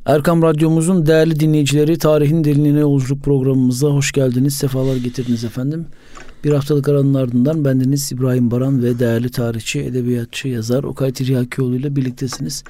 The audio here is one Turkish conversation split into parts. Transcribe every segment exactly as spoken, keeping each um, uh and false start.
Erkam Radyomuzun değerli dinleyicileri, Tarihin Derinliğine Yolculuk programımıza hoş geldiniz, sefalar getirdiniz efendim. Bir haftalık aranın ardından bendeniz İbrahim Baran ve değerli tarihçi, edebiyatçı, yazar Okay Tiryakioğlu ile birliktesiniz.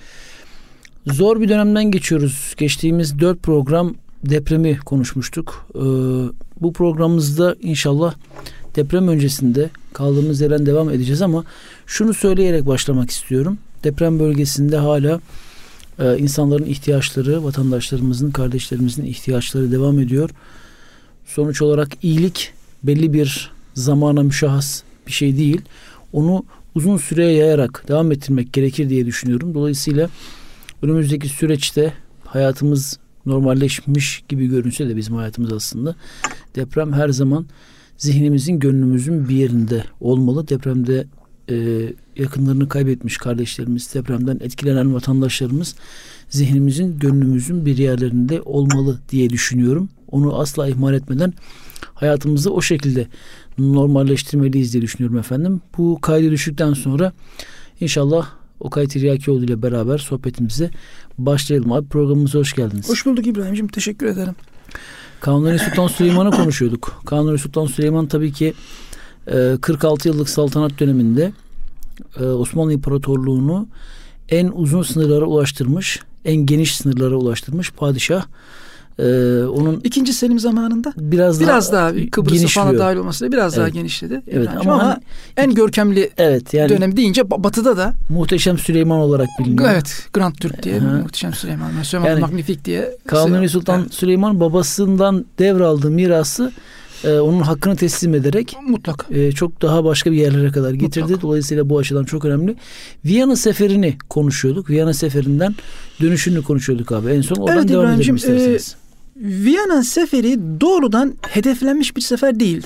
Zor bir dönemden geçiyoruz. Geçtiğimiz dört program depremi konuşmuştuk. Ee, bu programımızda inşallah deprem öncesinde kaldığımız yerden devam edeceğiz ama şunu söyleyerek başlamak istiyorum. Deprem bölgesinde hala e, insanların ihtiyaçları, vatandaşlarımızın, kardeşlerimizin ihtiyaçları devam ediyor. Sonuç olarak iyilik belli bir zamana müşahhas bir şey değil. Onu uzun süreye yayarak devam ettirmek gerekir diye düşünüyorum. Dolayısıyla önümüzdeki süreçte hayatımız normalleşmiş gibi görünse de bizim hayatımız aslında deprem her zaman zihnimizin, gönlümüzün bir yerinde olmalı. Depremde e, yakınlarını kaybetmiş kardeşlerimiz, depremden etkilenen vatandaşlarımız zihnimizin, gönlümüzün bir yerlerinde olmalı diye düşünüyorum. Onu asla ihmal etmeden hayatımızı o şekilde normalleştirmeliyiz diye düşünüyorum efendim. Bu kaydı düştükten sonra inşallah Okay Tiryakioğlu ile beraber sohbetimize başlayalım. Abi, programımıza hoş geldiniz. Hoş bulduk İbrahim'ciğim. Teşekkür ederim. Kanuni Sultan Süleyman'ı konuşuyorduk. Kanuni Sultan Süleyman tabii ki kırk altı yıllık saltanat döneminde Osmanlı İmparatorluğu'nu en uzun sınırlara ulaştırmış, en geniş sınırlara ulaştırmış padişah. Ee, onun ikinci Selim zamanında biraz, biraz daha, daha Kıbrıs'ı falan dahil olmasıyla biraz evet. daha genişledi. Evet, ama, ama hani, en görkemli evet, yani, dönem deyince Batı'da da Muhteşem Süleyman olarak biliniyor. Evet, Grand Türk diye, Aha. Muhteşem Süleyman, Süleyman yani, Magnifik diye. Kanuni Sultan evet. Süleyman babasından devraldığı mirası e, onun hakkını teslim ederek mutlaka e, çok daha başka bir yerlere kadar getirdi. Mutlaka. Dolayısıyla bu açıdan çok önemli. Viyana seferini konuşuyorduk. Viyana seferinden dönüşünü konuşuyorduk abi. En son oradan evet, devam edelim isterseniz. E, Viyana seferi doğrudan hedeflenmiş bir sefer değildi.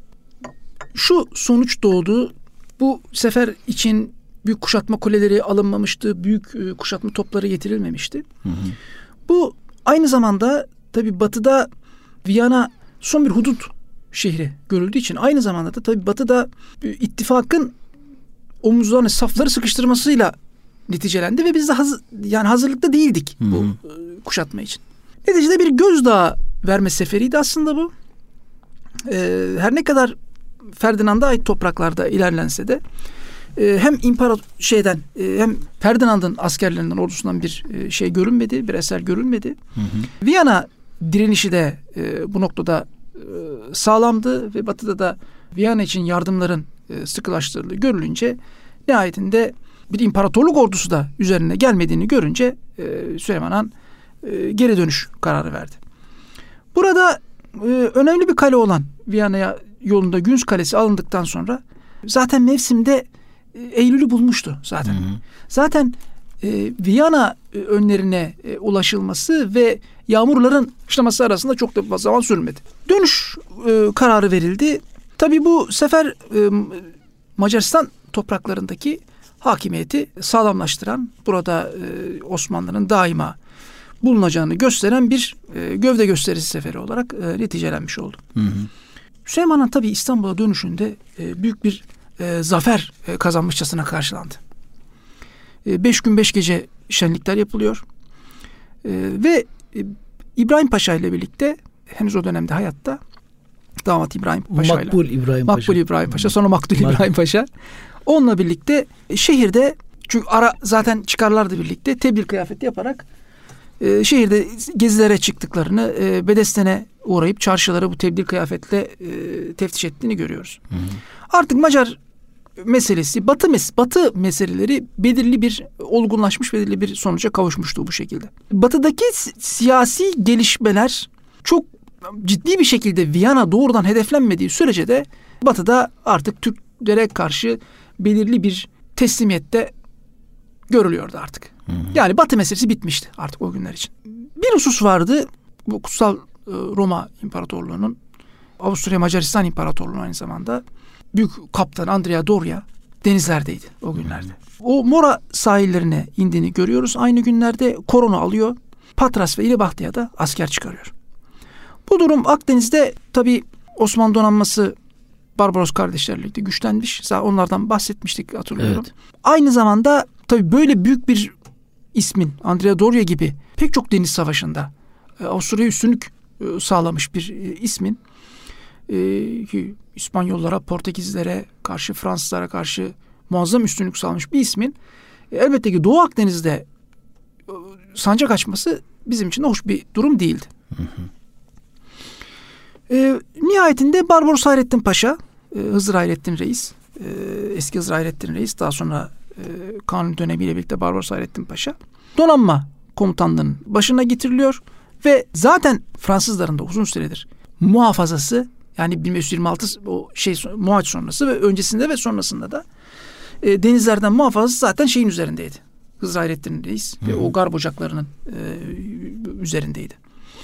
Şu sonuç doğdu. Bu sefer için büyük kuşatma kuleleri alınmamıştı. Büyük kuşatma topları getirilmemişti. Hı hı. Bu aynı zamanda tabii Batı'da Viyana son bir hudut şehri görüldüğü için aynı zamanda da tabii Batı'da ittifakın omuzlarını, safları sıkıştırmasıyla neticelendi ve biz de hazır, yani hazırlıklı değildik hı hı. bu kuşatma için. Neticede bir gözdağı verme seferiydi aslında bu. Ee, her ne kadar Ferdinand'a ait topraklarda ilerlense de e, hem imparator şeyden e, hem Ferdinand'ın askerlerinden, ordusundan bir e, şey görünmedi, bir eser görülmedi. Hı hı. Viyana direnişi de e, bu noktada e, sağlamdı ve Batı'da da Viyana için yardımların e, sıkılaştırıldığı görülünce nihayetinde bir imparatorluk ordusu da üzerine gelmediğini görünce e, Süleyman Han e, geri dönüş kararı verdi. Burada e, önemli bir kale olan Viyana'ya yolunda Günz Kalesi alındıktan sonra zaten mevsimde e, Eylül'ü bulmuştu zaten. Hı hı. Zaten e, Viyana e, önlerine e, ulaşılması ve yağmurların başlaması arasında çok da fazla zaman sürmedi. Dönüş e, kararı verildi. Tabii bu sefer e, Macaristan topraklarındaki hakimiyeti sağlamlaştıran, burada e, Osmanlı'nın daima bulunacağını gösteren bir e, gövde gösterisi seferi olarak e, neticelenmiş oldu. Hı hı. Süleyman Han tabii İstanbul'a dönüşünde e, büyük bir e, zafer e, kazanmışçasına karşılandı. E, beş gün beş gece şenlikler yapılıyor. E, ve e, İbrahim Paşa ile birlikte henüz o dönemde hayatta damat İbrahim Paşa ile Makbul İbrahim Paşa. Makbul İbrahim Paşa, sonra Maktul İbrahim Paşa. Onunla birlikte şehirde, çünkü ara zaten çıkarlardı birlikte, tebdil kıyafeti yaparak e, şehirde gezilere çıktıklarını, e, Bedesten'e uğrayıp çarşılara bu tebdil kıyafetle e, teftiş ettiğini görüyoruz. Hı hı. Artık Macar meselesi, Batı mes Batı meseleleri belirli bir olgunlaşmış, belirli bir sonuca kavuşmuştu bu şekilde. Batı'daki siyasi gelişmeler çok ciddi bir şekilde Viyana doğrudan hedeflenmediği sürece de Batı'da artık Türklere karşı belirli bir teslimiyette görülüyordu artık. Hı hı. Yani Batı meselesi bitmişti artık o günler için. Bir husus vardı. Bu Kutsal Roma İmparatorluğu'nun, Avusturya Macaristan İmparatorluğu'nun aynı zamanda büyük kaptan Andrea Doria denizlerdeydi o günlerde. Hı hı. O Mora sahillerine indiğini görüyoruz. Aynı günlerde Koron'u alıyor. Patras ve İlibahtiya'da da asker çıkarıyor. Bu durum Akdeniz'de tabii Osmanlı donanması Barbaros kardeşlerle birlikte güçlenmiş. Zaten onlardan bahsetmiştik, hatırlıyorum. Evet. Aynı zamanda tabii böyle büyük bir ismin, Andrea Doria gibi pek çok deniz savaşında e, Avusturya'ya üstünlük e, sağlamış bir e, ismin e, ki İspanyollara, Portekizlere karşı, Fransızlara karşı muazzam üstünlük sağlamış bir ismin e, elbette ki Doğu Akdeniz'de e, sancak açması bizim için hoş bir durum değildi. Hı hı. E, nihayetinde Barbaros Hayrettin Paşa, e, Hızır Hayrettin Reis, e, eski Hızır Hayrettin Reis, daha sonra e, Kanuni dönemiyle birlikte Barbaros Hayrettin Paşa donanma komutanlığının başına getiriliyor ve zaten Fransızların da uzun süredir muhafazası, yani bin beş yüz yirmi altı o şey Muhaç sonrası ve öncesinde ve sonrasında da e, denizlerden muhafazası zaten şeyin üzerindeydi. Hızır Hayrettin Reis Hı. ve o garp ocaklarının e, üzerindeydi.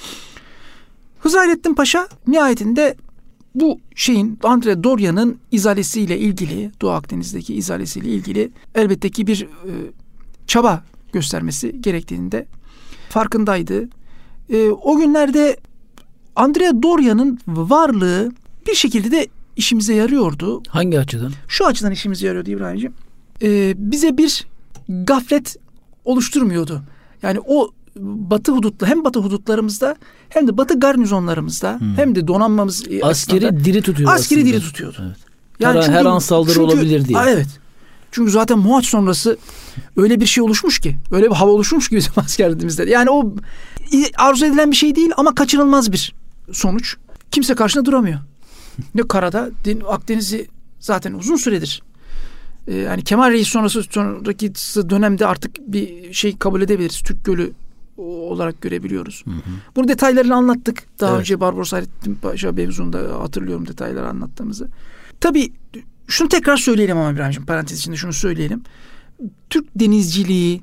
Hızır Hayrettin Paşa nihayetinde bu şeyin, Andrea Doria'nın izalesiyle ilgili, Doğu Akdeniz'deki izalesiyle ilgili elbette ki bir e, çaba göstermesi gerektiğinde farkındaydı. E, o günlerde Andrea Doria'nın varlığı bir şekilde de işimize yarıyordu. Hangi açıdan? Şu açıdan işimize yarıyordu İbrahimciğim. E, bize bir gaflet oluşturmuyordu. Yani o batı hudutlu, hem batı hudutlarımızda hem de batı garnizonlarımızda hmm. hem de donanmamız askeri diri tutuyordu. Askeri diri tutuyordu. Evet. Yani her, her an saldırı çünkü, olabilir diye. A, evet. Çünkü zaten Muhaç sonrası öyle bir şey oluşmuş ki, öyle bir hava oluşmuş ki bizim askerliğimizde. Yani o arzu edilen bir şey değil ama kaçınılmaz bir sonuç. Kimse karşına duramıyor. Ne karada, Akdeniz'i zaten uzun süredir. Ee, yani Kemal Reis sonrası sonraki dönemde artık bir şey kabul edebiliriz. Türk Gölü olarak görebiliyoruz. Hı hı. Bunun detaylarını anlattık. Daha evet. önce Barbaros Hayrettin Paşa mevzunda hatırlıyorum detayları anlattığımızı. Tabii şunu tekrar söyleyelim ama İbrahimciğim, parantez içinde şunu söyleyelim. Türk denizciliği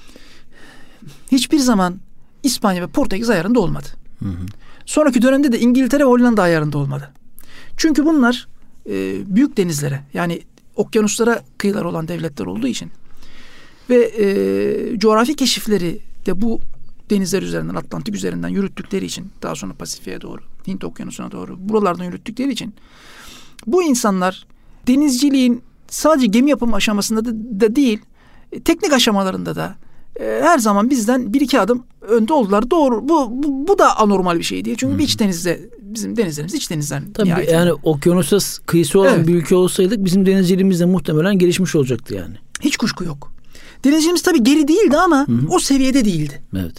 hiçbir zaman İspanya ve Portekiz ayarında olmadı. Hı hı. Sonraki dönemde de İngiltere ve Hollanda ayarında olmadı. Çünkü bunlar e, büyük denizlere, yani okyanuslara kıyılar olan devletler olduğu için ve e, coğrafi keşifleri de bu denizler üzerinden, Atlantik üzerinden yürüttükleri için, daha sonra Pasifik'e doğru, Hint Okyanusu'na doğru buralardan yürüttükleri için bu insanlar denizciliğin sadece gemi yapımı aşamasında da, da değil, e, teknik aşamalarında da e, her zaman bizden bir iki adım önde oldular. Doğru. Bu, bu, bu da anormal bir şey değil. Çünkü hmm. bir iç denizde, bizim denizlerimiz iç denizler. Tabii nihayetinde. Yani okyanusa kıyısı olan evet. bir ülke olsaydık bizim denizciliğimiz de muhtemelen gelişmiş olacaktı yani. Hiç kuşku yok. Denizciliğimiz tabii geri değildi ama Hı-hı. o seviyede değildi. Evet.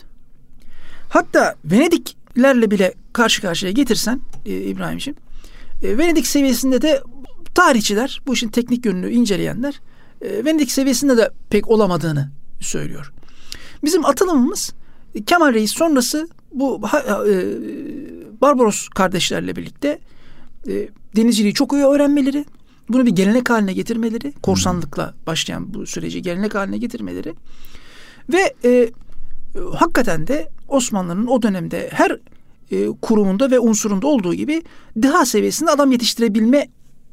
Hatta Venediklerle bile karşı karşıya getirsen e, İbrahimciğim, e, Venedik seviyesinde de tarihçiler, bu işin teknik yönünü inceleyenler e, Venedik seviyesinde de pek olamadığını söylüyor. Bizim atılımımız Kemal Reis sonrası bu e, Barbaros kardeşlerle birlikte e, denizciliği çok iyi öğrenmeleri, bunu bir gelenek haline getirmeleri, korsanlıkla başlayan bu süreci gelenek haline getirmeleri ve e, hakikaten de Osmanlı'nın o dönemde her e, kurumunda ve unsurunda olduğu gibi deha seviyesinde adam yetiştirebilme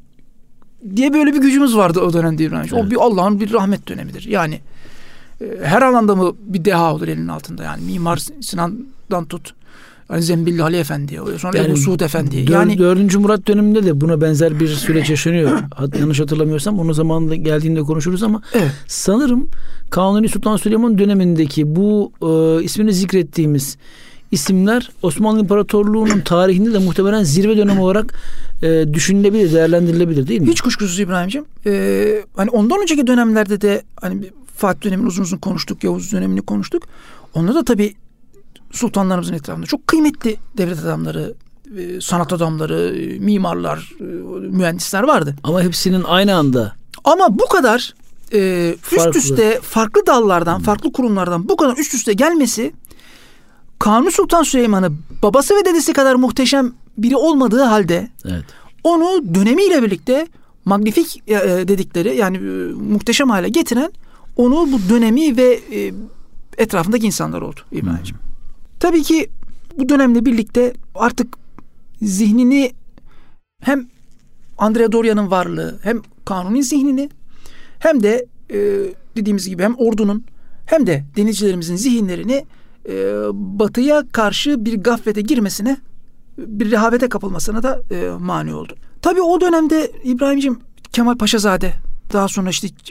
diye böyle bir gücümüz vardı o dönemde İbrahim. Evet. O bir Allah'ın bir rahmet dönemidir. Yani e, her alanda mı bir deha olur elinin altında, yani Mimar Sinan'dan tut, yani Zembilli Ali Efendi'ye, sonra yani, Ebu Suud Efendi'ye. Yani dördüncü Murat döneminde de buna benzer bir süreç yaşanıyor. Yanlış hatırlamıyorsam onun zamanında geldiğinde konuşuruz ama evet. sanırım Kanuni Sultan Süleyman dönemindeki bu e, ismini zikrettiğimiz isimler Osmanlı İmparatorluğu'nun tarihinde de muhtemelen zirve dönemi olarak e, düşünülebilir, değerlendirilebilir değil mi? Hiç kuşkusuz İbrahimciğim. Ee, hani ondan önceki dönemlerde de hani Fatih dönemini uzun uzun konuştuk, Yavuz dönemini konuştuk. Onda da tabii sultanlarımızın etrafında çok kıymetli devlet adamları, sanat adamları, mimarlar, mühendisler vardı. Ama hepsinin aynı anda. Ama bu kadar e, üst farklı. üste farklı dallardan, hmm. farklı kurumlardan bu kadar üst üste gelmesi, Kanuni Sultan Süleyman'ı babası ve dedesi kadar muhteşem biri olmadığı halde evet. onu dönemiyle birlikte magnifik e, dedikleri, yani e, muhteşem hale getiren onu bu dönemi ve e, etrafındaki insanlar oldu İbrahim'ciğim. Hmm. Tabii ki bu dönemle birlikte artık zihnini hem Andrea Doria'nın varlığı, hem Kanuni zihnini, hem de e, dediğimiz gibi hem ordunun hem de denizcilerimizin zihinlerini e, batıya karşı bir gaflete girmesine, bir rehavete kapılmasına da e, mani oldu. Tabii o dönemde İbrahim'ciğim Kemal Paşazade, daha sonra işte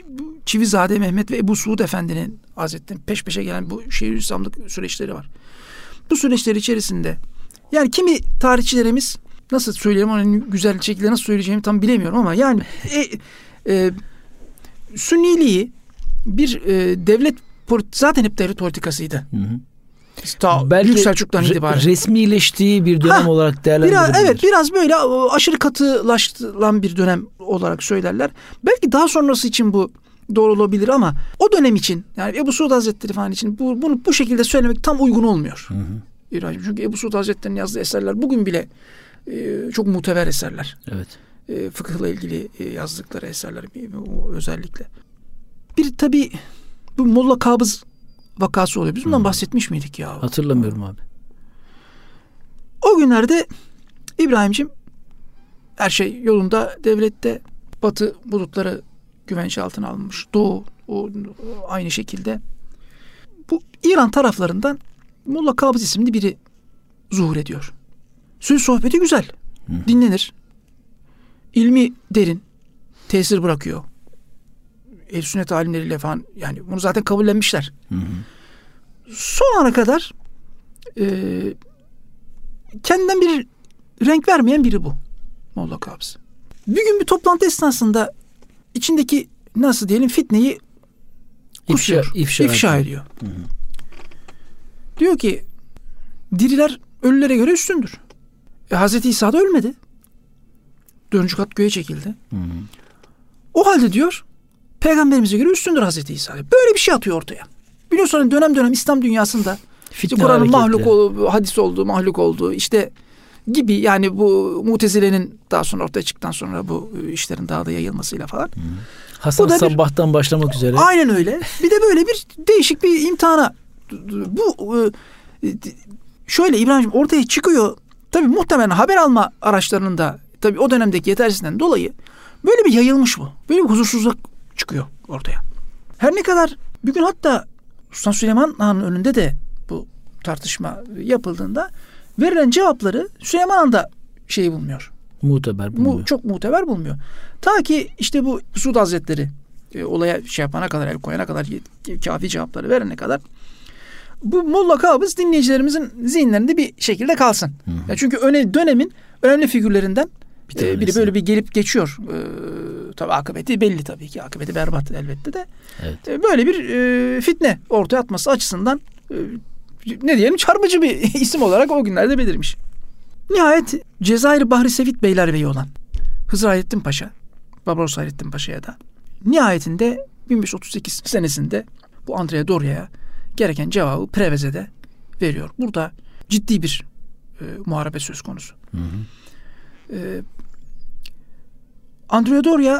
Çivizade Mehmet ve Ebu Suud Efendi'nin Hazretleri'nin peş peşe gelen bu Şeyhülislamlık süreçleri var. Bu süreçler içerisinde yani kimi tarihçilerimiz nasıl söyleyeyim onu güzel şekilde nasıl söyleyeceğimi tam bilemiyorum ama yani e, e, Sünniliği bir e, devlet zaten hep devlet politikasıydı. Hı hı. Ta belki Büyük Selçuk'tan itibaren. Resmileştiği bir dönem ha, olarak değerlendirilebilir. Biraz, evet biraz böyle aşırı katılaştıran bir dönem olarak söylerler. Belki daha sonrası için bu doğru olabilir ama o dönem için yani Ebu Suud Hazretleri falan için bu, bunu bu şekilde söylemek tam uygun olmuyor. Hı hı. Çünkü Ebu Suud Hazretleri'nin yazdığı eserler bugün bile e, çok muteber eserler. Evet. E, fıkıhla ilgili e, yazdıkları eserler özellikle. Bir tabii bu Molla Kabız vakası oluyor. Biz bundan hmm. bahsetmiş miydik ya? Hatırlamıyorum abi. O günlerde İbrahim'cim her şey yolunda, devlette batı bulutları güvence altına alınmış. Doğu o, aynı şekilde. Bu İran taraflarından Molla Kabız isimli biri zuhur ediyor. Söz sohbeti güzel. Hmm. Dinlenir. İlmi derin. Tesir bırakıyor. Ehl-i sünnet alimleriyle falan yani bunu zaten kabullenmişler. Hı hı. Son ana kadar e, kendinden bir renk vermeyen biri bu. Molla Kabız. Bir gün bir toplantı esnasında içindeki nasıl diyelim fitneyi kusuyor. İfşa, ifşa, ifşa ediyor. Hı hı. Diyor ki diriler ölülere göre üstündür. E, Hazreti İsa da ölmedi. Dördüncü kat göğe çekildi. Hı hı. O halde diyor Peygamberimize göre üstündür Hazreti İsa. Böyle bir şey atıyor ortaya. Biliyorsunuz dönem dönem İslam dünyasında işte Kur'an'ın mahluk olduğu, hadis olduğu, mahluk olduğu işte gibi yani bu Mutezile'nin daha sonra ortaya çıktıktan sonra bu işlerin daha da yayılmasıyla falan. Hmm. Hasan Sabbah'tan bir, başlamak üzere. Aynen öyle. Bir de böyle bir değişik bir imtihana bu şöyle İbrahim'ciğim ortaya çıkıyor. Tabii muhtemelen haber alma araçlarının da tabii o dönemdeki yetersizliğinden dolayı böyle bir yayılmış bu. Böyle bir huzursuzluk çıkıyor ortaya. Her ne kadar bugün hatta Sultan Süleyman Han'ın önünde de bu tartışma yapıldığında verilen cevapları Süleyman Han da şeyi bulmuyor. Muteber bulmuyor. Mu, çok muteber bulmuyor. Ta ki işte bu Suud Hazretleri e, olaya şey yapana kadar, el koyana kadar, kafi cevapları verene kadar bu Molla Kabız dinleyicilerimizin zihinlerinde bir şekilde kalsın. Ya çünkü öne, dönemin önemli figürlerinden bir e, biri böyle bir gelip geçiyor. E, tabii akıbeti belli tabii ki. Akıbeti berbat elbette de. Evet. E, böyle bir e, fitne ortaya atması açısından e, ne diyelim çarpıcı bir isim olarak o günlerde belirmiş. Nihayet Cezayir Bahri Sevit Beylerbeyi olan Hızır Hayrettin Paşa, Barbaros Hayrettin Paşa'ya da nihayetinde bin beş yüz otuz sekiz senesinde bu Andrea Doria'ya gereken cevabı Preveze'de veriyor. Burada ciddi bir e, muharebe söz konusu. Hı hı. E, Andrea Doria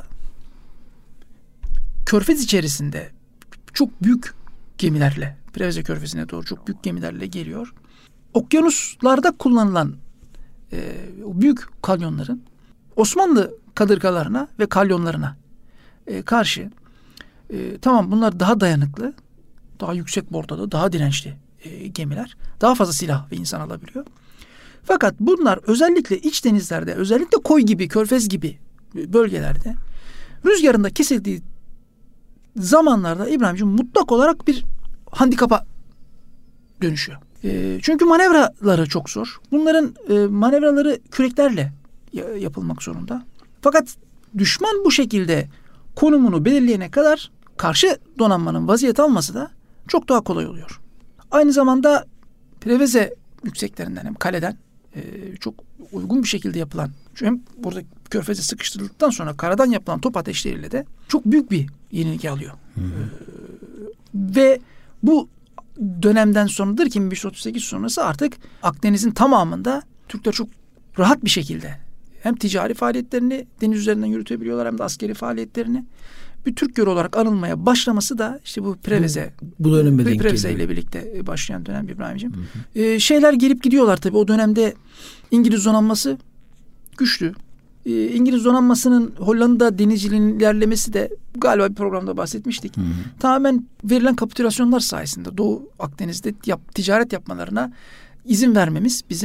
Körfez içerisinde çok büyük gemilerle Preveze Körfezi'ne doğru çok büyük gemilerle geliyor. Okyanuslarda kullanılan e, büyük kalyonların Osmanlı kadırgalarına ve kalyonlarına e, karşı e, tamam bunlar daha dayanıklı, daha yüksek bordalı, daha dirençli e, gemiler. Daha fazla silah ve insan alabiliyor. Fakat bunlar özellikle iç denizlerde, özellikle koy gibi, körfez gibi bölgelerde rüzgarında kesildiği zamanlarda İbrahimciğim mutlak olarak bir handikapa dönüşüyor. E, çünkü manevraları çok zor. Bunların e, manevraları küreklerle yapılmak zorunda. Fakat düşman bu şekilde konumunu belirleyene kadar karşı donanmanın vaziyet alması da çok daha kolay oluyor. Aynı zamanda Preveze yükseklerinden hem kaleden e, çok uygun bir şekilde yapılan hem burada körfeze sıkıştırıldıktan sonra karadan yapılan top ateşleriyle de çok büyük bir yenilgi alıyor. Hı hı. E, ve bu dönemden sonradır ki bin beş yüz otuz sekiz sonrası artık Akdeniz'in tamamında Türkler çok rahat bir şekilde hem ticari faaliyetlerini deniz üzerinden yürütebiliyorlar hem de askeri faaliyetlerini bir Türk Gölü olarak anılmaya başlaması da işte bu Preveze bu, bu döneme denk Preveze ile birlikte başlayan dönem İbrahim'ciğim. Hı hı. Ee, şeyler gelip gidiyorlar tabii. O dönemde İngiliz donanması güçlü. Ee, İngiliz donanmasının Hollanda denizciliğinin ilerlemesi de galiba bir programda bahsetmiştik. Hı hı. Tamamen verilen kapitülasyonlar sayesinde Doğu Akdeniz'de yap, ticaret yapmalarına izin vermemiz bizim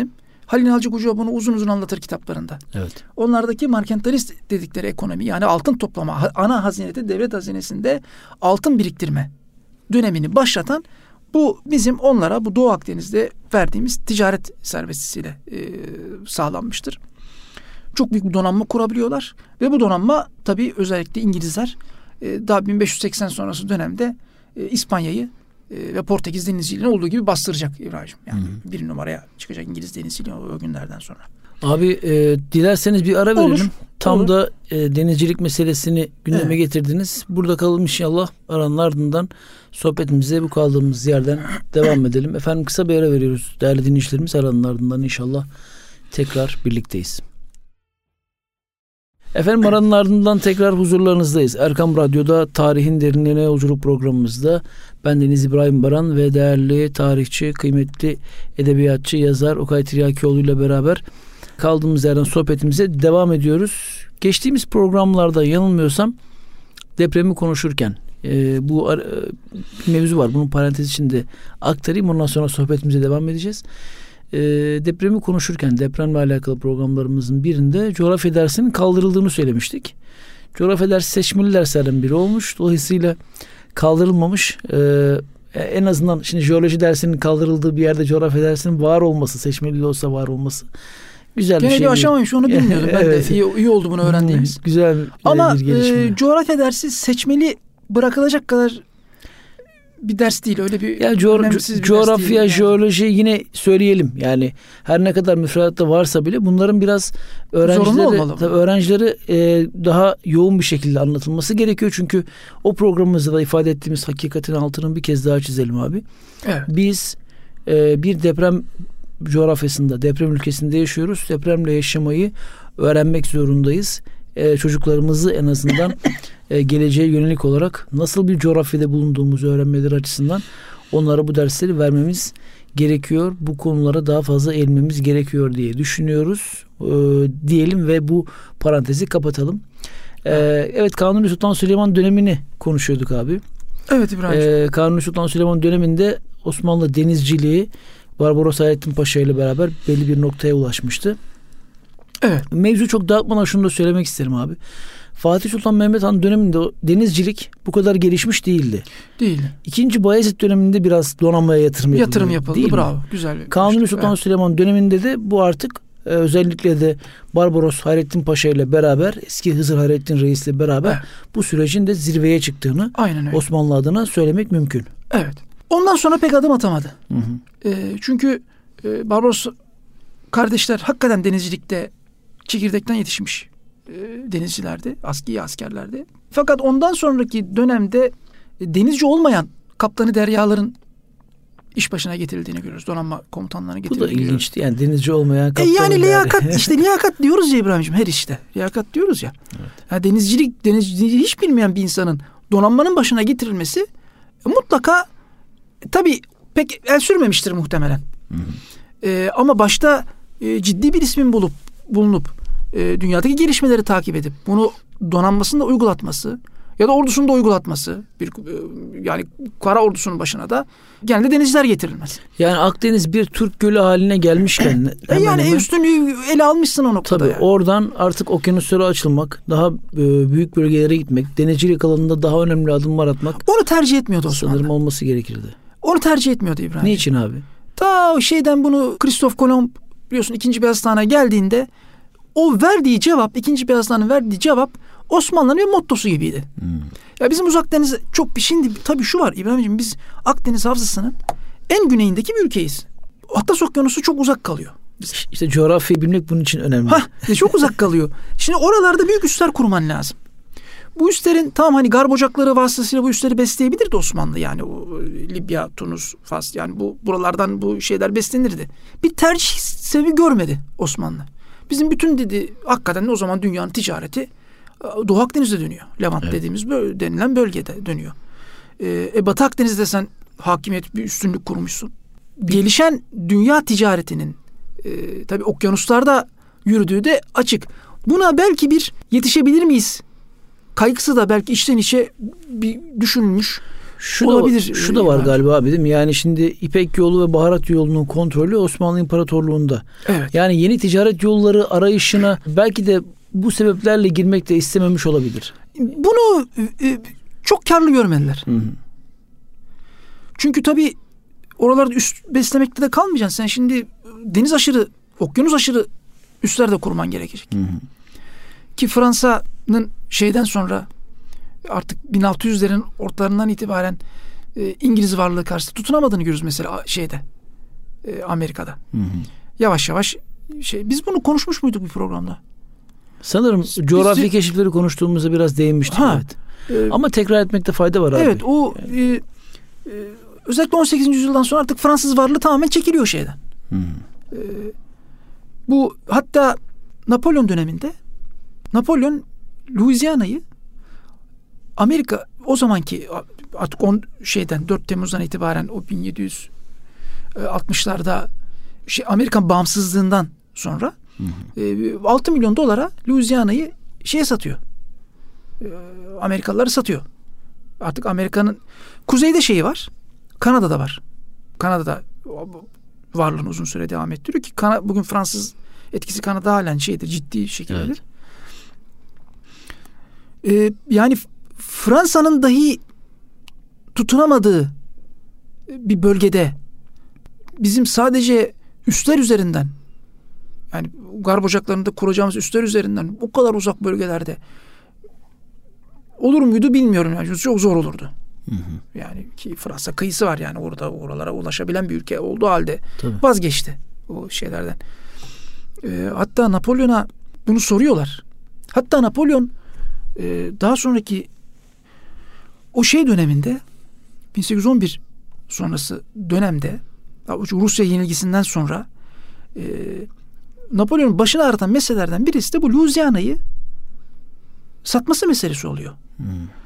Halil İnalcık Hoca bunu uzun uzun anlatır kitaplarında. Evet. Onlardaki merkantilist dedikleri ekonomi, yani altın toplama, ana hazinede, devlet hazinesinde altın biriktirme dönemini başlatan bu bizim onlara bu Doğu Akdeniz'de verdiğimiz ticaret serbestisiyle e, sağlanmıştır. Çok büyük bir donanma kurabiliyorlar ve bu donanma tabii özellikle İngilizler e, daha bin beş yüz seksen sonrası dönemde e, İspanya'yı e, ve Portekiz denizciliğini olduğu gibi bastıracak İbrahim'ciğim. Yani hı. bir numaraya çıkacak İngiliz denizciliği o, o günlerden sonra. Abi e, dilerseniz bir ara verelim. Olur. Tam Olur. da e, denizcilik meselesini gündeme evet. getirdiniz. Burada kalalım inşallah. Aranın ardından sohbetimize bu kaldığımız yerden devam edelim. Efendim kısa bir ara veriyoruz. Değerli dinleyicilerimiz, aranın ardından inşallah tekrar birlikteyiz. Efendim aranın ardından tekrar huzurlarınızdayız. Erkam Radyo'da Tarihin Derinliğine Yolculuk programımızda bendeniz İbrahim Baran ve değerli tarihçi, kıymetli edebiyatçı, yazar Okay Tiryakioğlu ile beraber kaldığımız yerden sohbetimize devam ediyoruz. Geçtiğimiz programlarda yanılmıyorsam depremi konuşurken e, bu e, bir mevzu var. Bunun parantez içinde aktarayım. Ondan sonra sohbetimize devam edeceğiz. E, depremi konuşurken depremle alakalı programlarımızın birinde coğrafya dersinin kaldırıldığını söylemiştik. Coğrafya dersi seçmeli derslerden biri olmuş. Dolayısıyla kaldırılmamış. E, en azından şimdi jeoloji dersinin kaldırıldığı bir yerde coğrafya dersinin var olması, seçmeli olsa var olması güzel Gene bir şey. bir aşamaymış, onu bilmiyordum ben evet. de. İyi, iyi oldu bunu öğrendiğimiz. Güzel Ama bir gelişme. E, coğrafya dersi seçmeli bırakılacak kadar bir ders değil. Öyle bir yani co- önemsiz bir coğrafya, ders değil. Yani. jeoloji yine söyleyelim. Yani her ne kadar müfredatta varsa bile bunların biraz öğrencilere öğrencileri e, daha yoğun bir şekilde anlatılması gerekiyor. Çünkü o programımızda da ifade ettiğimiz hakikatin altını bir kez daha çizelim abi. Evet. Biz e, bir deprem coğrafyasında, deprem ülkesinde yaşıyoruz. Depremle yaşamayı öğrenmek zorundayız. Ee, çocuklarımızı en azından e, geleceğe yönelik olarak nasıl bir coğrafyada bulunduğumuzu öğrenmeleri açısından onlara bu dersleri vermemiz gerekiyor. Bu konulara daha fazla eğilmemiz gerekiyor diye düşünüyoruz. Ee, diyelim ve bu parantezi kapatalım. Ee, evet, Kanuni Sultan Süleyman dönemini konuşuyorduk abi. Evet İbrahim. Ee, Kanuni Sultan Süleyman döneminde Osmanlı denizciliği Barbaros Hayrettin Paşa ile beraber belli bir noktaya ulaşmıştı. Evet. Mevzu çok dağıtmadan şunu da söylemek isterim abi. Fatih Sultan Mehmet Han döneminde denizcilik bu kadar gelişmiş değildi. Değil. İkinci Bayezid döneminde biraz donanmaya yatırım yapıldı. Yatırım yapıldı. Bravo. Mi? Güzel. Kanuni Sultan evet. Süleyman döneminde de bu artık e, özellikle de Barbaros Hayrettin Paşa ile beraber, eski Hızır Hayrettin Reis ile beraber evet. bu sürecin de zirveye çıktığını Osmanlı adına söylemek mümkün. Evet. Ondan sonra pek adım atamadı. Hı hı. E, çünkü e, Barbaros kardeşler hakikaten denizcilikte çekirdekten yetişmiş e, denizcilerdi, askeri askerlerdi. Fakat ondan sonraki dönemde e, denizci olmayan kaptanı deryaların iş başına getirildiğini görüyoruz. Donanma komutanlarına getirildiğini görüyoruz. Bu da ilginçti. Yani denizci olmayan kaptanı. E yani liyakat işte liyakat diyoruz ya İbrahim'ciğim, her işte. Liyakat diyoruz ya. Evet. Yani denizcilik, denizciliği hiç bilmeyen bir insanın donanmanın başına getirilmesi e, mutlaka e, tabii pek el sürmemiştir muhtemelen. Hı hı. E, ama başta e, ciddi bir ismin bulup bulunup e, dünyadaki gelişmeleri takip edip bunu donanmasında uygulatması ya da ordusunda uygulatması, bir e, yani kara ordusunun başına da genelde denizciler getirilmez. Yani Akdeniz bir Türk gölü haline gelmişken e yani hemen, üstünlüğü ele almışsın o noktada. Tabii yani. Oradan artık okyanuslara açılmak, daha e, büyük bölgelere gitmek, denizcilik alanında daha önemli adımlar atmak. Onu tercih etmiyordu Osmanlı. Sanırım olması gerekirdi. Onu tercih etmiyordu İbrahim. Niçin abi? Ta şeyden bunu Christoph Kolomb biliyorsun ikinci Beyaz Han'a geldiğinde o verdiği cevap, ikinci Beyaz Han'ın verdiği cevap Osmanlı'nın bir mottosu gibiydi. Hmm. Ya bizim Uzak Deniz çok bir şimdi tabii şu var İbrahim'ciğim, biz Akdeniz Havzası'nın en güneyindeki bir ülkeyiz. Atlas Okyanusu çok uzak kalıyor. Biz. İşte coğrafyayı bilmek bunun için önemli. Hah, çok uzak kalıyor. Şimdi oralarda büyük üsler kurman lazım. Bu üslerin tamam hani garp ocakları vasıtasıyla bu üsleri besleyebilirdi Osmanlı, yani o Libya, Tunus, Fas, yani bu buralardan bu şeyler beslenirdi. Bir tercih sebebi görmedi Osmanlı. Bizim bütün dedi hakikaten o zaman dünyanın ticareti Doğu Akdeniz'de dönüyor. Levant evet. dediğimiz böl- denilen bölgede dönüyor. Ee, e, Batı Akdeniz'de sen hakimiyet bir üstünlük kurmuşsun. Gelişen dünya ticaretinin e, tabii okyanuslarda yürüdüğü de açık. Buna belki bir yetişebilir miyiz kaygısı da belki içten içe bir düşünülmüş. Şu olabilir. Da, şu da var galiba abi, değil mi? Yani şimdi İpek yolu ve baharat yolunun kontrolü Osmanlı İmparatorluğu'nda. Evet. Yani yeni ticaret yolları arayışına belki de bu sebeplerle girmek de istememiş olabilir. Bunu e, çok karlı görmediler. Hı hı. Çünkü tabii oralarda üst beslemekte de kalmayacaksın. Sen şimdi deniz aşırı, okyanus aşırı üstlerde kurman gerekecek. Hı hı. Ki Fransa'nın şeyden sonra artık bin altı yüzlerin ortalarından itibaren e, İngiliz varlığı karşısında tutunamadığını görürüz mesela şeyde, e, Amerika'da. Hı hı. Yavaş yavaş şey, biz bunu konuşmuş muyduk bir programda? Sanırım biz, coğrafi biz, keşifleri konuştuğumuzda biraz değinmiştik. Ha, evet. E, Ama tekrar etmekte fayda var abi. Evet, o yani. e, e, özellikle on sekizinci yüzyıldan sonra artık Fransız varlığı tamamen çekiliyor şeyden. Hı hı. E, bu hatta Napolyon döneminde Napolyon Louisiana'yı Amerika o zamanki artık on şeyden dört Temmuz'dan itibaren o bin yedi yüz altmışlarda şey Amerikan bağımsızlığından sonra hı hı. E, altı milyon dolara Louisiana'yı şeye satıyor. E, Amerikalıları satıyor. Artık Amerika'nın kuzeyde şeyi var. Kanada'da var. Kanada'da varlığını uzun süre devam ettiriyor ki Kana, bugün Fransız etkisi Kanada halen şeydir, ciddi şekildedir. Evet. E, yani Fransa'nın dahi tutunamadığı bir bölgede bizim sadece üsler üzerinden, yani garp ocaklarında kuracağımız üsler üzerinden bu kadar uzak bölgelerde olur muydu bilmiyorum. Yani çok zor olurdu. Hı hı. Yani ki Fransa kıyısı var, yani orada oralara ulaşabilen bir ülke olduğu halde tabii vazgeçti o şeylerden. E, hatta Napolyon'a bunu soruyorlar. Hatta Napolyon e, daha sonraki o şey döneminde bin sekiz yüz on bir sonrası dönemde Rusya yenilgisinden sonra e, Napolyon'un başını ağrıtan meselelerden birisi de bu Louisiana'yı satması meselesi oluyor. Hmm.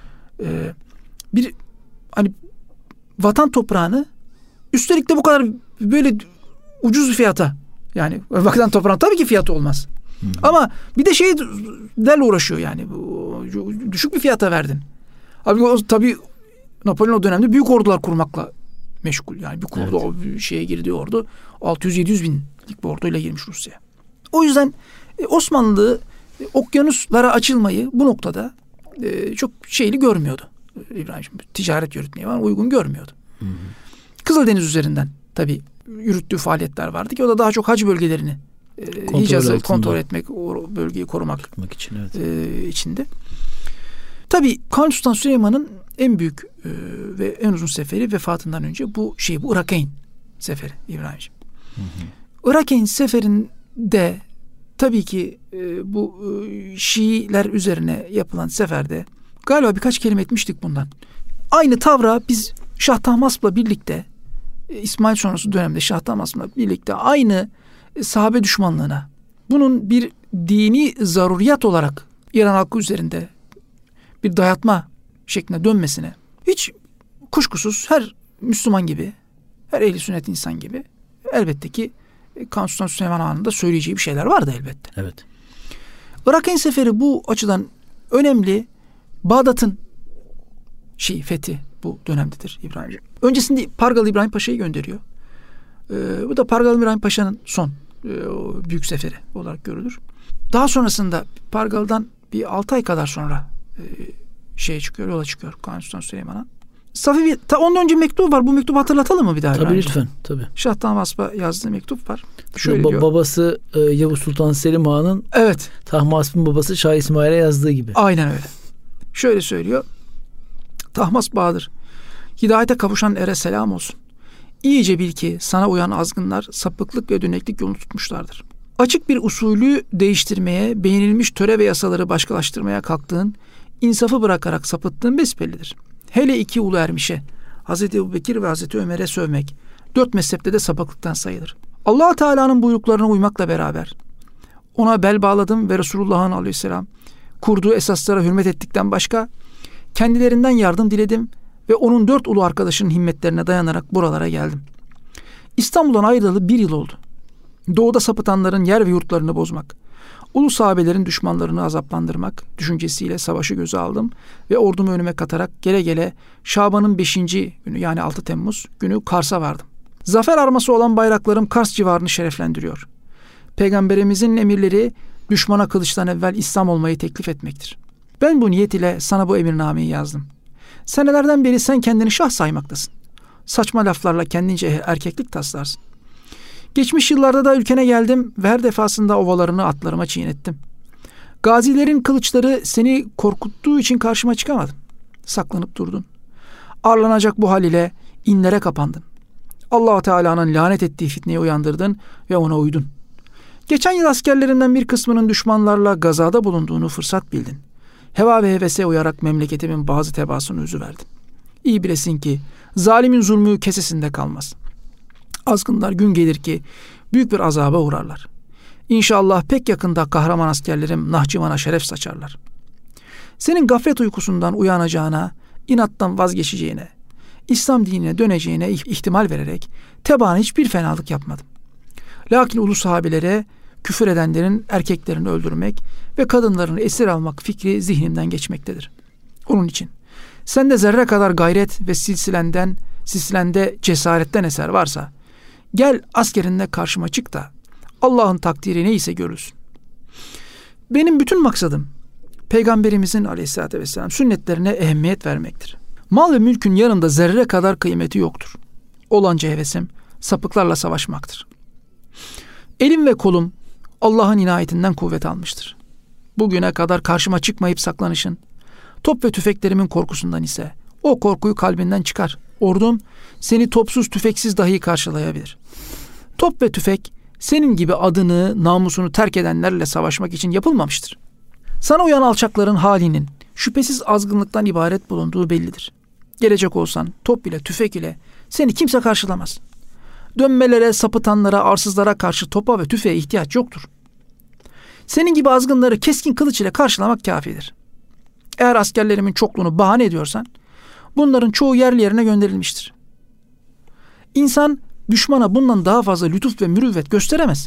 E, bir hani vatan toprağını üstelik de bu kadar böyle ucuz bir fiyata, yani vatan toprağın tabii ki fiyatı olmaz. Hmm. Ama bir de şeylerle uğraşıyor, yani düşük bir fiyata verdin. Abi o, tabii Napolyon o dönemde büyük ordular kurmakla meşgul. Yani bir kurdu, evet, o şeye girdiği ordu altı yüz yedi yüz binlik bir orduyla girmiş Rusya'ya. O yüzden e, Osmanlı e, okyanuslara açılmayı bu noktada e, çok şeyli görmüyordu. İbrahim'ciğim ticaret yürütmeye falan uygun görmüyordu. Hı hı. Kızıldeniz üzerinden tabii yürüttüğü faaliyetler vardı ki o da daha çok hac bölgelerini e, kontrol Hicaz'ı kontrol etmek, o bölgeyi korumak için, evet, e, içinde. Tabii Kanuni Sultan Süleyman'ın en büyük e, ve en uzun seferi vefatından önce bu şey bu Irak-ın seferi İbrahim'ciğim. Hı hı. Irak-ın seferinde tabii ki e, bu e, Şiiler üzerine yapılan seferde galiba birkaç kelime etmiştik bundan. Aynı tavra biz Şah Tahmasp'la birlikte e, İsmail sonrası dönemde Şah Tahmasp'la birlikte aynı e, sahabe düşmanlığına, bunun bir dini zaruriyat olarak İran halkı üzerinde bir dayatma şekline dönmesine hiç kuşkusuz her Müslüman gibi, her ehli sünnet insan gibi elbette ki Kanuni Sultan Süleyman Han'ın da söyleyeceği bir şeyler vardı elbette. Evet. Irak-ın seferi bu açıdan önemli. Bağdat'ın şey fethi bu dönemdedir İbrahim'ciğim. Öncesinde Pargalı İbrahim Paşa'yı gönderiyor. Ee, bu da Pargalı İbrahim Paşa'nın son e, büyük seferi olarak görülür. Daha sonrasında Pargalı'dan bir altı ay kadar sonra e, şeye çıkıyor, yola çıkıyor Kanuni Sultan Süleyman'a. Safevi, ta ondan önce mektup var. Bu mektubu hatırlatalım mı bir daha? Tabii lütfen. Tabii. Şah Tahmasp'a yazdığı mektup var. Şöyle ba- diyor. Babası e, Yavuz Sultan Selim Han'ın, evet, Tahmasp'ın babası Şah İsmail'e yazdığı gibi. Aynen öyle. Şöyle söylüyor. Tahmasp Bahadır, hidayete kavuşan ere selam olsun. İyice bil ki sana uyan azgınlar sapıklık ve döneklik yolunu tutmuşlardır. Açık bir usulü değiştirmeye, beğenilmiş töre ve yasaları başkalaştırmaya kalktığın, insafı bırakarak sapıttığın besbellidir. Hele iki ulu ermişe, Hazreti Ebubekir ve Hazreti Ömer'e sövmek, dört mezhepte de sapıklıktan sayılır. Allah Teala'nın buyruklarına uymakla beraber, ona bel bağladım ve Resulullah'ın aleyhisselam kurduğu esaslara hürmet ettikten başka, kendilerinden yardım diledim ve onun dört ulu arkadaşının himmetlerine dayanarak buralara geldim. İstanbul'dan ayrılalı bir yıl oldu. Doğuda sapıtanların yer ve yurtlarını bozmak, Ulu sahabelerin düşmanlarını azaplandırmak düşüncesiyle savaşı göze aldım ve ordumu önüme katarak gele gele Şaban'ın beşinci günü yani altı Temmuz günü Kars'a vardım. Zafer arması olan bayraklarım Kars civarını şereflendiriyor. Peygamberimizin emirleri düşmana kılıçtan evvel İslam olmayı teklif etmektir. Ben bu niyet ile sana bu emirnameyi yazdım. Senelerden beri sen kendini şah saymaktasın. Saçma laflarla kendince erkeklik taslarsın. Geçmiş yıllarda da ülkene geldim ve her defasında ovalarını atlarıma çiğnettim. Gazilerin kılıçları seni korkuttuğu için karşıma çıkamadın. Saklanıp durdun. Arlanacak bu hal ile inlere kapandın. Allah-u Teala'nın lanet ettiği fitneyi uyandırdın ve ona uydun. Geçen yıl askerlerinden bir kısmının düşmanlarla gazada bulunduğunu fırsat bildin. Heva ve hevese uyarak memleketimin bazı tebaasını üzüverdin. İyi bilesin ki zalimin zulmü kesesinde kalmaz. Azgınlar gün gelir ki büyük bir azaba uğrarlar. İnşallah pek yakında kahraman askerlerim Nahçıvan'a şeref saçarlar. Senin gaflet uykusundan uyanacağına, inattan vazgeçeceğine, İslam dinine döneceğine ihtimal vererek tebaana hiçbir fenalık yapmadım. Lakin ulu sahabelere küfür edenlerin erkeklerini öldürmek ve kadınlarını esir almak fikri zihnimden geçmektedir. Onun için sende zerre kadar gayret ve silsilenden, silsilende cesaretten eser varsa gel askerinle karşıma çık da Allah'ın takdiri neyse görülsün. Benim bütün maksadım Peygamberimizin aleyhissalatü vesselam sünnetlerine ehemmiyet vermektir. Mal ve mülkün yanında zerre kadar kıymeti yoktur. Olanca hevesim sapıklarla savaşmaktır. Elim ve kolum Allah'ın inayetinden kuvvet almıştır. Bugüne kadar karşıma çıkmayıp saklanışın, top ve tüfeklerimin korkusundan ise o korkuyu kalbinden çıkar. Ordum seni topsuz tüfeksiz dahi karşılayabilir. Top ve tüfek senin gibi adını, namusunu terk edenlerle savaşmak için yapılmamıştır. Sana uyan alçakların halinin şüphesiz azgınlıktan ibaret bulunduğu bellidir. Gelecek olsan top ile tüfek ile seni kimse karşılamaz. Dönmelere, sapıtanlara, arsızlara karşı topa ve tüfeğe ihtiyaç yoktur. Senin gibi azgınları keskin kılıç ile karşılamak kafidir. Eğer askerlerimin çokluğunu bahane ediyorsan, bunların çoğu yerli yerine gönderilmiştir. İnsan düşmana bundan daha fazla lütuf ve mürüvvet gösteremez.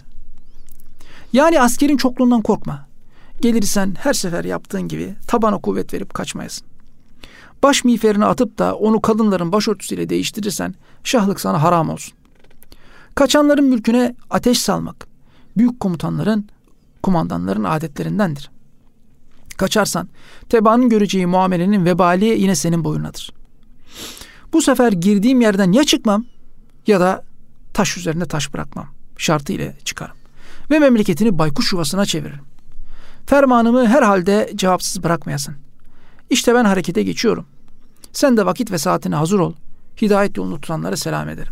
Yani askerin çokluğundan korkma. Gelirsen her sefer yaptığın gibi tabana kuvvet verip kaçmayasın. Baş miğferini atıp da onu kadınların başörtüsüyle değiştirirsen şahlık sana haram olsun. Kaçanların mülküne ateş salmak büyük komutanların, kumandanların adetlerindendir. Kaçarsan tebaanın göreceği muamelenin vebali yine senin boyunadır. Bu sefer girdiğim yerden ya çıkmam ya da taş üzerine taş bırakmam şartı ile çıkarım. Ve memleketini baykuş yuvasına çeviririm. Fermanımı herhalde cevapsız bırakmayasın. İşte ben harekete geçiyorum. Sen de vakit ve saatine hazır ol. Hidayet yolunu tutanlara selam ederim.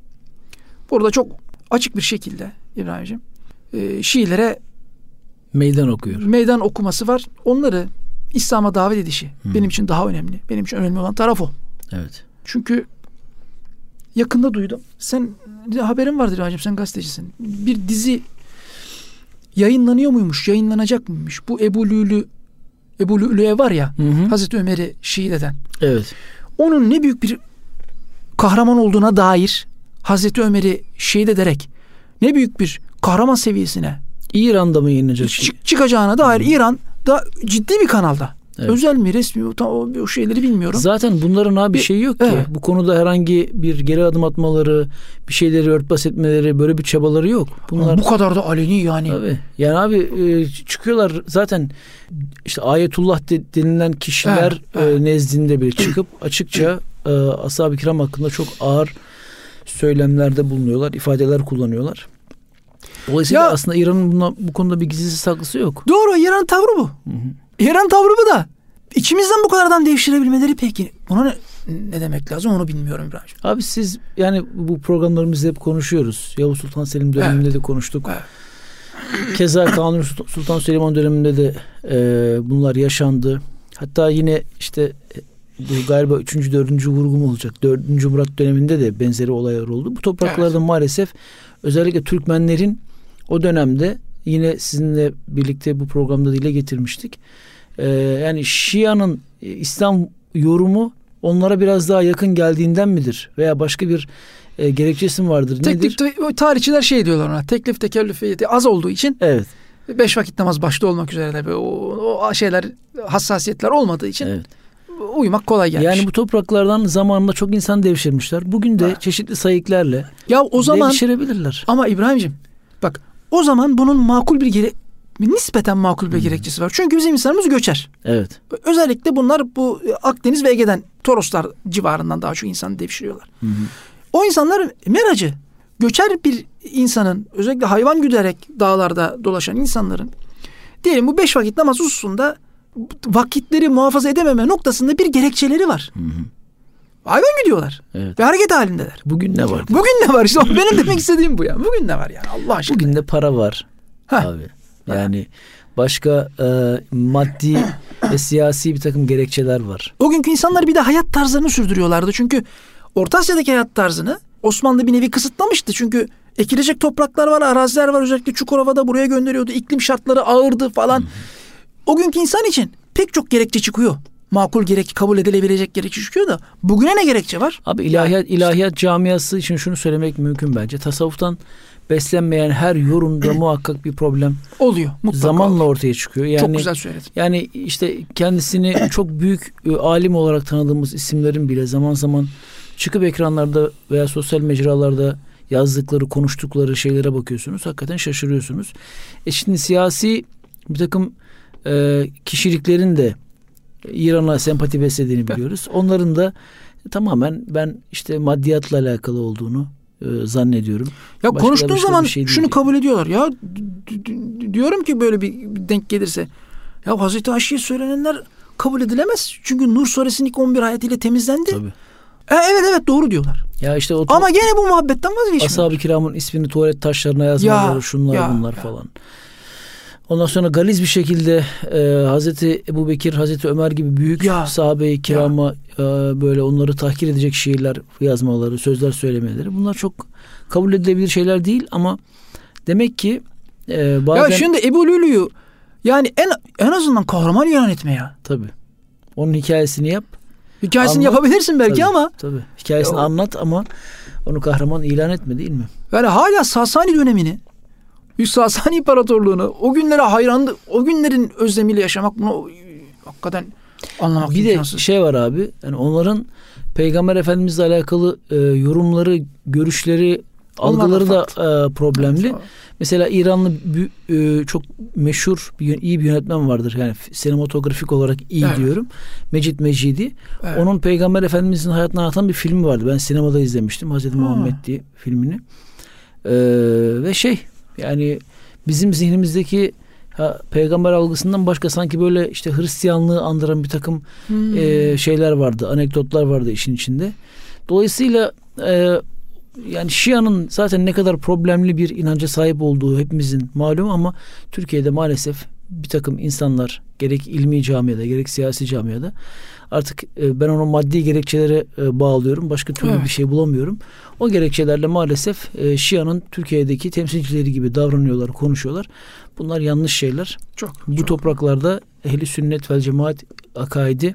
Burada çok açık bir şekilde İbrahimciğim e, Şiilere meydan okuyor. Meydan okuması var. Onları İslam'a davet edişi hmm. benim için daha önemli. Benim için önemli olan taraf o. Evet. Çünkü yakında duydum. Sen haberin vardır İbrahimciğim, sen gazetecisin. Bir dizi yayınlanıyor muymuş? Yayınlanacak mıymış? Bu Ebu Lülü Ebu Lülü'ye var ya, hı hı. Hazreti Ömer'i şehit eden. Evet. Onun ne büyük bir kahraman olduğuna dair Hazreti Ömer'i şehit ederek ne büyük bir kahraman seviyesine İran'da mı yayınlanacak? Çık, çıkacağına dair İran da ciddi bir kanalda. Evet. Özel mi, resmi o, o, o şeyleri bilmiyorum. Zaten bunların abi bir şey yok ki. Evet. Bu konuda herhangi bir geri adım atmaları, bir şeyleri örtbas etmeleri, böyle bir çabaları yok. Bunlar bu kadar da aleni yani. Abi, yani abi e, çıkıyorlar zaten işte Ayetullah de, denilen kişiler evet, evet. E, nezdinde bile çıkıp açıkça e, ashab-ı kiram hakkında çok ağır söylemlerde bulunuyorlar, ifadeler kullanıyorlar. Dolayısıyla ya, aslında İran'ın buna, bu konuda bir gizlisi saklısı yok. Doğru, İran tavrı bu. Hı hı. İran tavrı bu da. İçimizden bu kadar adam devşirebilmeleri peki. Buna ne, ne demek lazım onu bilmiyorum İbrahim. Abi siz yani bu programlarımızda hep konuşuyoruz. Yavuz Sultan Selim döneminde evet. de konuştuk. Evet. Keza Kanuni Sultan Süleyman döneminde de e, bunlar yaşandı. Hatta yine işte bu galiba üçüncü, dördüncü vurgu mu olacak? Dördüncü Murat döneminde de benzeri olaylar oldu. Bu topraklarda evet. maalesef özellikle Türkmenlerin o dönemde yine sizinle birlikte bu programda dile getirmiştik. Ee, yani Şia'nın İslam yorumu onlara biraz daha yakın geldiğinden midir? Veya başka bir e, gerekçesi mi vardır? Teklif, nedir? Tarihçiler şey diyorlar ona. Teklif tekellüf az olduğu için evet. beş vakit namaz başta olmak üzere tabii o, o şeyler, hassasiyetler olmadığı için evet. uyumak kolay gelmiş. Yani bu topraklardan zamanında çok insan devşirmişler. Bugün de ha. çeşitli sayıklarla ya o zaman devşirebilirler. Ama İbrahim'ciğim bak o zaman bunun makul bir gere nispeten makul bir hmm. gerekçesi var. Çünkü bizim insanımız göçer. Evet. Özellikle bunlar bu Akdeniz ve Ege'den, Toroslar civarından daha çok insanı devşiriyorlar. Hmm. O insanlar meracı. Göçer bir insanın, özellikle hayvan güderek dağlarda dolaşan insanların diyelim bu beş vakit namaz hususunda vakitleri muhafaza edememe noktasında bir gerekçeleri var. Hı hı. Hayvan gidiyorlar. Evet. Ve hareket halindeler. Bugün ne var? Bugün ne var? İşte benim demek istediğim bu ya. Bugün ne var yani Allah aşkına. Bugün de para var. Heh. Abi. Yani başka e, maddi ve siyasi bir takım gerekçeler var. O günkü insanlar bir de hayat tarzlarını sürdürüyorlardı. Çünkü Orta Asya'daki hayat tarzını Osmanlı bir nevi kısıtlamıştı. Çünkü ekilecek topraklar var, araziler var. Özellikle Çukurova'da buraya gönderiyordu. İklim şartları ağırdı falan. Hı hı. O günkü insan için pek çok gerekçe çıkıyor. Makul gerek, kabul edilebilecek gerekçe çıkıyor da bugüne ne gerekçe var? Abi ilahiyat, ilahiyat camiası için şunu söylemek mümkün bence. Tasavvuftan beslenmeyen her yorumda muhakkak bir problem oluyor. Mutlaka zamanla oluyor. Ortaya çıkıyor. Yani, çok güzel söyledin. Yani işte kendisini çok büyük e, alim olarak tanıdığımız isimlerin bile zaman zaman çıkıp ekranlarda veya sosyal mecralarda yazdıkları, konuştukları şeylere bakıyorsunuz. Hakikaten şaşırıyorsunuz. E şimdi siyasi bir takım e, kişiliklerin de İran'a sempati beslediğini biliyoruz. Onların da tamamen ben işte maddiyatla alakalı olduğunu e, zannediyorum. Ya başka konuştuğun zaman şey şunu kabul ediyorlar. Ya d- d- diyorum ki böyle bir denk gelirse ya Hazreti Ayşe'ye söylenenler kabul edilemez. Çünkü Nur suresinin ilk on bir ayetiyle temizlendi. Tabii. E, evet evet doğru diyorlar. Ya işte o ama gene bu muhabbetten vazgeçmiyor. Ashab-ı kiramın ismini tuvalet taşlarına yazmaları, ya, şunlar ya, bunlar ya. falan. Ondan sonra galiz bir şekilde e, Hazreti Ebubekir, Hazreti Ömer gibi büyük ya, sahabe-i kirama e, böyle onları tahkir edecek şiirler yazmaları, sözler söylemeleri. Bunlar çok kabul edilebilir şeyler değil ama demek ki e, bazen... Ya şimdi Ebu Lülü'yü yani en en azından kahraman ilan etme ya. Tabii. Onun hikayesini yap. Hikayesini anlat. Yapabilirsin belki tabii, ama. Tabii. Hikayesini o, anlat ama onu kahraman ilan etme değil mi? Yani hala Sasani dönemini, Büyük Sasani İmparatorluğunu, o günlere hayranlık, o günlerin özlemiyle yaşamak bunu hakikaten anlamak bir imkansız. Bir de şey var abi, yani onların Peygamber Efendimizle alakalı e, yorumları, görüşleri, onlar algıları da, da e, problemli. Evet, mesela İranlı bir, e, çok meşhur, bir, iyi bir yönetmen vardır. Yani sinematografik olarak iyi evet. diyorum. Mecid Mecidi. Evet. Onun Peygamber Efendimizin hayatını anlatan bir filmi vardı. Ben sinemada izlemiştim. Hazreti hmm. Muhammed diye filmini. E, ve şey yani bizim zihnimizdeki ha, peygamber algısından başka sanki böyle işte Hristiyanlığı andıran bir takım hmm. e, şeyler vardı. Anekdotlar vardı işin içinde. Dolayısıyla e, yani Şia'nın zaten ne kadar problemli bir inanca sahip olduğu hepimizin malum ama Türkiye'de maalesef bir takım insanlar gerek ilmi camiada gerek siyasi camiada artık e, ben onu maddi gerekçelere e, bağlıyorum. Başka türlü evet. bir şey bulamıyorum. O gerekçelerle maalesef e, Şia'nın Türkiye'deki temsilcileri gibi davranıyorlar, konuşuyorlar. Bunlar yanlış şeyler. Çok. Bu çok. topraklarda ehli sünnet vel cemaat akaidi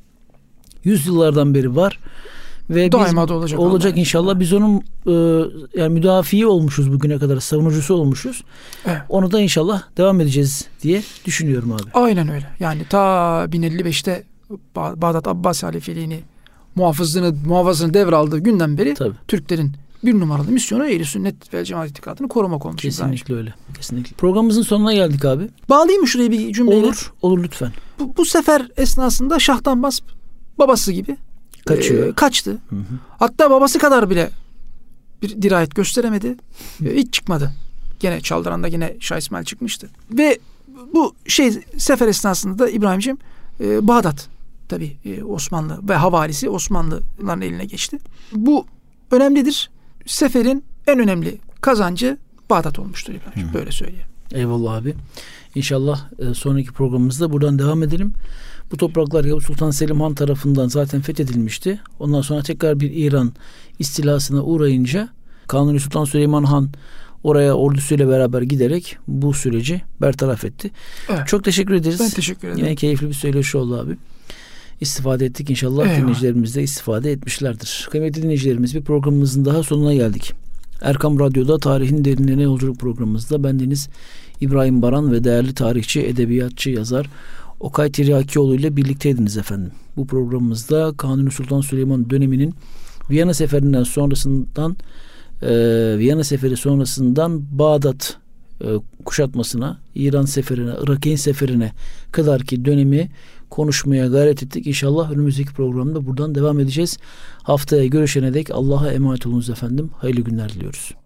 yüzyıllardan beri var. Ve daima da olacak. Olacak inşallah. Biz onun e, yani müdafiği olmuşuz bugüne kadar, savunucusu olmuşuz. Evet. Onu da inşallah devam edeceğiz diye düşünüyorum abi. Aynen öyle. Yani ta bin elli beşte Bağdat Abbasi halifeliğini muhafızlığını, muhafazasını devraldığı günden beri tabii. Türklerin bir numaralı misyonu ehl-i sünnet ve cemaat itikadını korumak olmuş. Kesinlikle öyle. Kesinlikle. Programımızın sonuna geldik abi. Bağlayayım mı şuraya bir cümleyle? Olur. Olur lütfen. Bu, bu sefer esnasında Şah'tan Basp babası gibi kaçıyor. E, kaçtı. Hı hı. Hatta babası kadar bile bir dirayet gösteremedi. E, hiç çıkmadı. Gene Çaldıran'da yine Şah İsmail çıkmıştı. Ve bu şey sefer esnasında da İbrahimciğim e, Bağdat tabii e, Osmanlı ve havalisi Osmanlıların eline geçti. Bu önemlidir. Seferin en önemli kazancı Bağdat olmuştur İbrahim. Hı. Böyle söyleyeyim. Eyvallah abi. İnşallah e, sonraki programımızda buradan devam edelim. Bu topraklar Yavuz Sultan Selim Han tarafından zaten fethedilmişti. Ondan sonra tekrar bir İran istilasına uğrayınca Kanuni Sultan Süleyman Han oraya ordusuyla beraber giderek bu süreci bertaraf etti. Evet. Çok teşekkür ederiz. Ben teşekkür ederim. Yine keyifli bir söyleşi oldu abi. İstifade ettik. İnşallah Eyvallah. Dinleyicilerimiz de istifade etmişlerdir. Kıymetli dinleyicilerimiz, bir programımızın daha sonuna geldik. Erkam Radyo'da Tarihin Derinliğine Yolculuk programımızda bendeniz İbrahim Baran ve değerli tarihçi, edebiyatçı, yazar Okay Tiryakioğlu ile birlikteydiniz efendim. Bu programımızda Kanuni Sultan Süleyman döneminin Viyana Seferi'nden sonrasından e, Viyana Seferi sonrasından Bağdat e, kuşatmasına, İran Seferi'ne, Irak'ın Seferi'ne kadar ki dönemi konuşmaya gayret ettik. İnşallah önümüzdeki programda buradan devam edeceğiz. Haftaya görüşene dek Allah'a emanet olunuz efendim. Hayırlı günler diliyoruz.